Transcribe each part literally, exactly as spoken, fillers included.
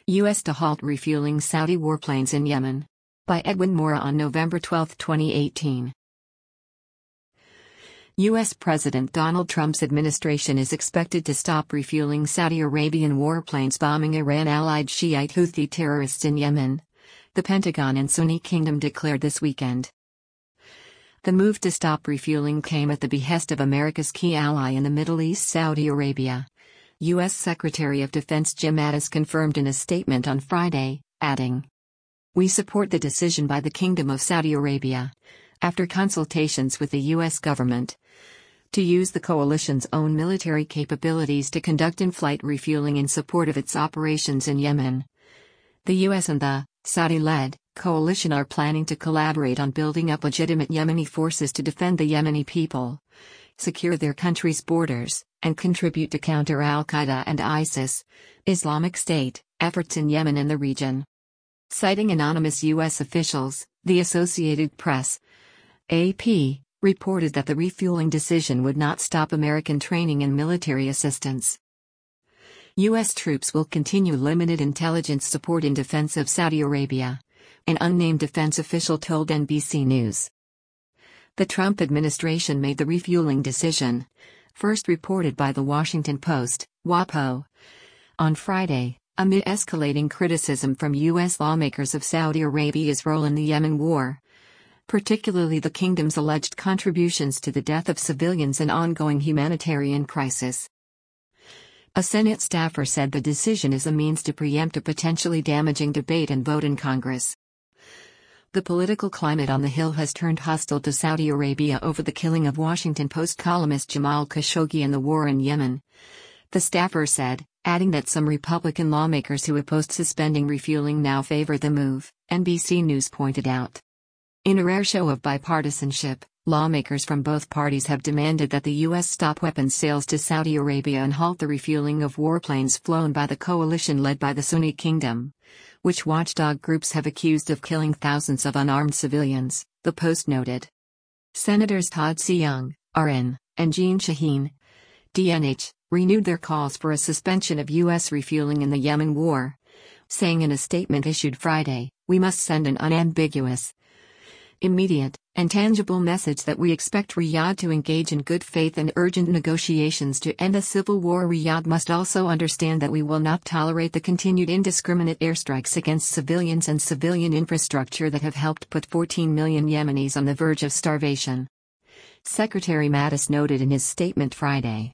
U S to halt refueling Saudi warplanes in Yemen. By Edwin Mora on November twelfth, twenty eighteen. U S President Donald Trump's administration is expected to stop refueling Saudi Arabian warplanes bombing Iran-allied Shiite Houthi terrorists in Yemen, the Pentagon and Sunni Kingdom declared this weekend. The move to stop refueling came at the behest of America's key ally in the Middle East, Saudi Arabia. U S Secretary of Defense Jim Mattis confirmed in a statement on Friday, adding, "We support the decision by the Kingdom of Saudi Arabia, after consultations with the U S government, to use the coalition's own military capabilities to conduct in-flight refueling in support of its operations in Yemen. The U S and the Saudi-led coalition are planning to collaborate on building up legitimate Yemeni forces to defend the Yemeni people, secure their country's borders, and contribute to counter al-Qaeda and ISIS, Islamic State, efforts in Yemen and the region." Citing anonymous U S officials, the Associated Press, A P, reported that the refueling decision would not stop American training and military assistance. U S troops will continue limited intelligence support in defense of Saudi Arabia, an unnamed defense official told N B C News. The Trump administration made the refueling decision, first reported by The Washington Post, WAPO, on Friday, amid escalating criticism from U S lawmakers of Saudi Arabia's role in the Yemen war, particularly the kingdom's alleged contributions to the death of civilians and ongoing humanitarian crisis. A Senate staffer said the decision is a means to preempt a potentially damaging debate and vote in Congress. The political climate on the Hill has turned hostile to Saudi Arabia over the killing of Washington Post columnist Jamal Khashoggi and the war in Yemen, the staffer said, adding that some Republican lawmakers who opposed suspending refueling now favor the move, N B C News pointed out. In a rare show of bipartisanship, lawmakers from both parties have demanded that the U S stop weapons sales to Saudi Arabia and halt the refueling of warplanes flown by the coalition led by the Sunni Kingdom, which watchdog groups have accused of killing thousands of unarmed civilians, the Post noted. Senators Todd Seung, R N, and Jeanne Shaheen, D N H, renewed their calls for a suspension of U S refueling in the Yemen war, saying in a statement issued Friday, "We must send an unambiguous, immediate, and tangible message that we expect Riyadh to engage in good faith and urgent negotiations to end the civil war. Riyadh must also understand that we will not tolerate the continued indiscriminate airstrikes against civilians and civilian infrastructure that have helped put fourteen million Yemenis on the verge of starvation," Secretary Mattis noted in his statement Friday.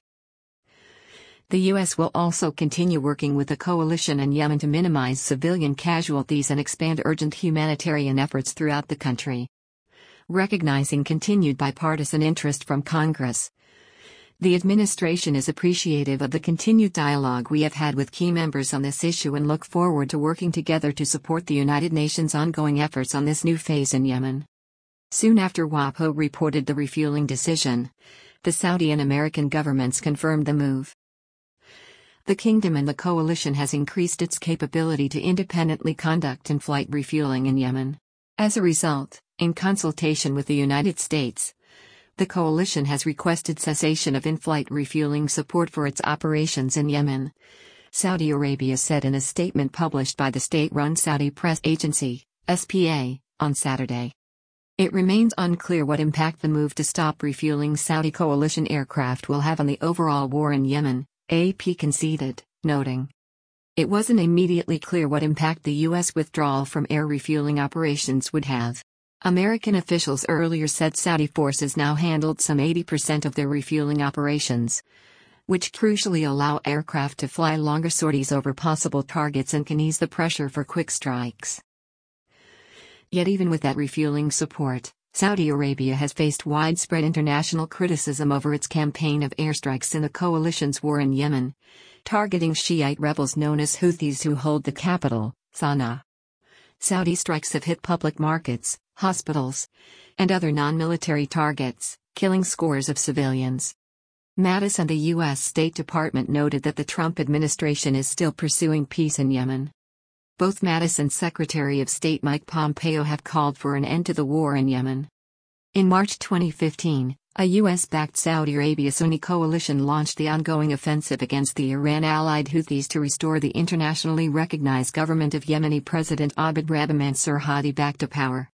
The U S will also continue working with the coalition in Yemen to minimize civilian casualties and expand urgent humanitarian efforts throughout the country. Recognizing continued bipartisan interest from Congress, the administration is appreciative of the continued dialogue we have had with key members on this issue and look forward to working together to support the United Nations' ongoing efforts on this new phase in Yemen. Soon after WAPO reported the refueling decision, the Saudi and American governments confirmed the move. The Kingdom and the coalition has increased its capability to independently conduct in-flight refueling in Yemen. As a result, in consultation with the United States, the coalition has requested cessation of in-flight refueling support for its operations in Yemen, Saudi Arabia said in a statement published by the state-run Saudi press agency, S P A, on Saturday. It remains unclear what impact the move to stop refueling Saudi coalition aircraft will have on the overall war in Yemen, A P conceded, noting, "It wasn't immediately clear what impact the U S withdrawal from air refueling operations would have." American officials earlier said Saudi forces now handled some eighty percent of their refueling operations, which crucially allow aircraft to fly longer sorties over possible targets and can ease the pressure for quick strikes. Yet even with that refueling support, Saudi Arabia has faced widespread international criticism over its campaign of airstrikes in the coalition's war in Yemen, targeting Shiite rebels known as Houthis who hold the capital, Sana'a. Saudi strikes have hit public markets, hospitals, and other non-military targets, killing scores of civilians. Mattis and the U S State Department noted that the Trump administration is still pursuing peace in Yemen. Both Mattis and Secretary of State Mike Pompeo have called for an end to the war in Yemen. In March twenty fifteen, A U S-backed Saudi Arabia Sunni coalition launched the ongoing offensive against the Iran-allied Houthis to restore the internationally recognized government of Yemeni President Abd Rabbi Mansur Hadi back to power.